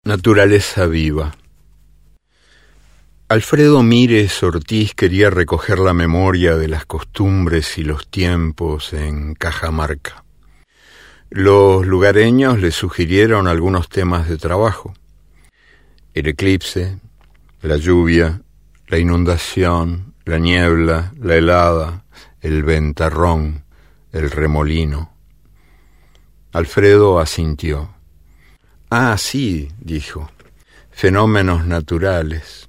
Naturaleza viva. Alfredo Mírez Ortiz quería recoger la memoria de las costumbres y los tiempos en Cajamarca. Los lugareños le sugirieron algunos temas de trabajo: el eclipse, la lluvia, la inundación, la niebla, la helada, el ventarrón, el remolino. Alfredo asintió. Ah, sí, dijo, fenómenos naturales.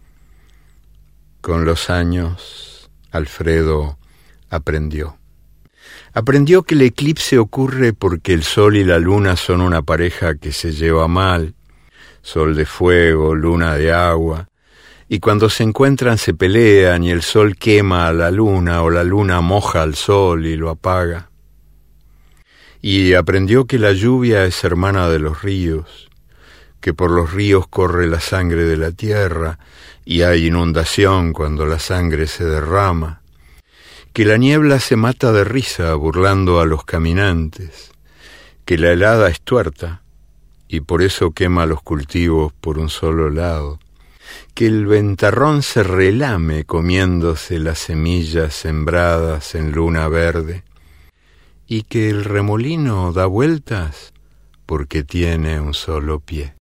Con los años, Alfredo aprendió. Aprendió que el eclipse ocurre porque el sol y la luna son una pareja que se lleva mal, sol de fuego, luna de agua, y cuando se encuentran se pelean y el sol quema a la luna o la luna moja al sol y lo apaga. Y aprendió que la lluvia es hermana de los ríos, que por los ríos corre la sangre de la tierra y hay inundación cuando la sangre se derrama, que la niebla se mata de risa burlando a los caminantes, que la helada es tuerta y por eso quema los cultivos por un solo lado, que el ventarrón se relame comiéndose las semillas sembradas en luna verde, y que el remolino da vueltas porque tiene un solo pie.